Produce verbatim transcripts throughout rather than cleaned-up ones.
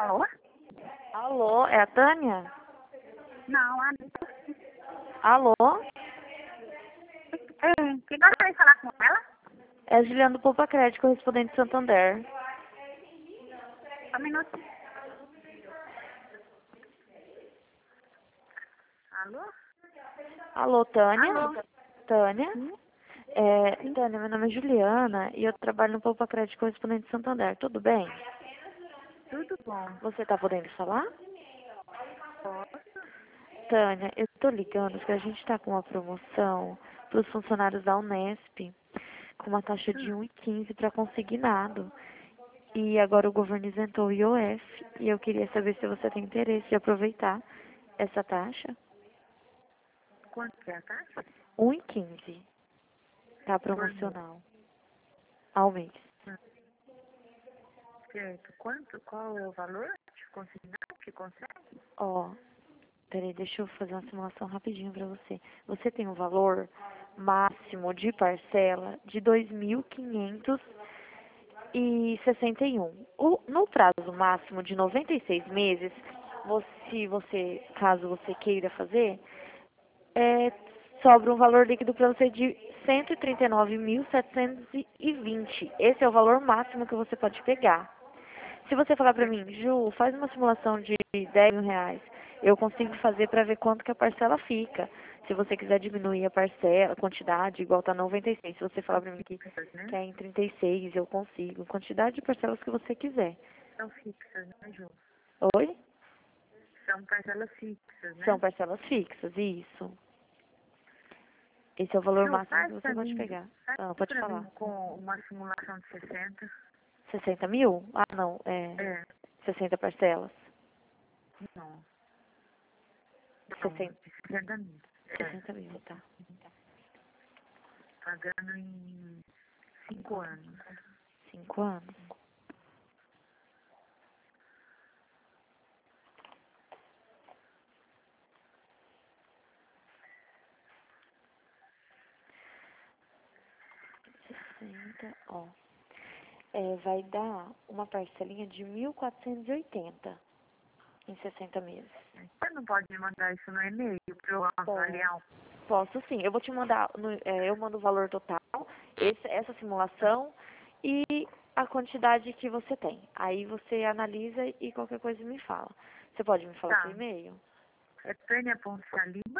Alô? Alô, é a Tânia? Não, a Alô? é, quem gostaria de falar com ela? É a Juliana do Poupa Crédito, correspondente de Santander. Só um minuto. Alô? Alô, Tânia? Alô? Tânia? Sim? É, Sim. Tânia, meu nome é Juliana e eu trabalho no Poupa Crédito, correspondente de Santander. Tudo bem? Tudo bom. Você tá podendo falar? Posso? Tânia, eu tô ligando porque a gente tá com uma promoção para os funcionários da Unesp com uma taxa de Hum. um vírgula quinze para consignado. E agora o governo isentou o I O F e eu queria saber se você tem interesse de aproveitar essa taxa. Quanto que é a taxa? um vírgula quinze. Tá Por mês. promocional. Ao mês. Hum. Certo. Quanto? Qual é o valor de consignado que consegue? Ó, peraí, deixa eu fazer uma simulação rapidinho pra você. Você tem um valor máximo de parcela de dois mil quinhentos e sessenta e um. O, no prazo máximo de noventa e seis meses, você, se você, caso você queira fazer, é, sobra um valor líquido para você de cento e trinta e nove mil setecentos e vinte. Esse é o valor máximo que você pode pegar. Se você falar pra mim, Ju, faz uma simulação de dez mil reais, eu consigo fazer pra ver quanto que a parcela fica. Se você quiser diminuir a parcela, a quantidade, igual tá noventa e seis. Se você falar São pra mim que fixas, né? quer em trinta e seis, eu consigo. Quantidade de parcelas que você quiser. São fixas, né, Ju? Oi? São parcelas fixas, São né? parcelas fixas, isso. Esse é o valor Ju, máximo que faz você pra pode mim, pegar. faz Ah, pode pra mim falar. com uma simulação de sessenta. sessenta mil? Ah, não, é É. sessenta parcelas. Não. Não, sessenta, de sessenta mil. É. sessenta mil, tá. Pagando em cinco anos. Cinco anos. sessenta, ó. É, vai dar uma parcelinha de mil quatrocentos e oitenta em sessenta meses. Você não pode me mandar isso no e-mail para eu avaliar? Posso sim. Eu vou te mandar, no, é, eu mando o valor total, esse, essa simulação e a quantidade que você tem. Aí você analisa e qualquer coisa me fala. Você pode me falar seu Tá. e-mail? É tânia.saliba,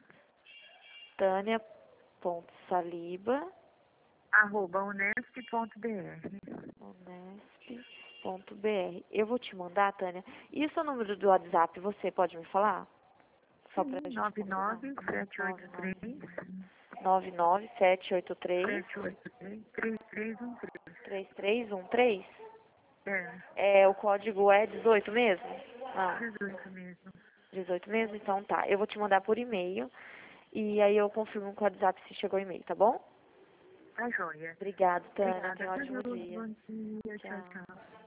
Tânia.saliba, arroba unesp.br. unesp.br. Eu vou te mandar, Tânia. E o seu número do WhatsApp, você pode me falar? Só pra Sim, gente nove combinar. nove sete oito três nove nove sete oito três sete oito três três três um três. três três um três. É, É, o código é dezoito mesmo? Não, dezoito mesmo. dezoito mesmo? Então tá. Eu vou te mandar por e-mail e aí eu confirmo com o WhatsApp se chegou o e-mail, tá bom? Tá joia. Obrigada, Tânia. Obrigada. Tenha um ótimo Adeus, dia. bom dia. Tchau, Tchau. tchau.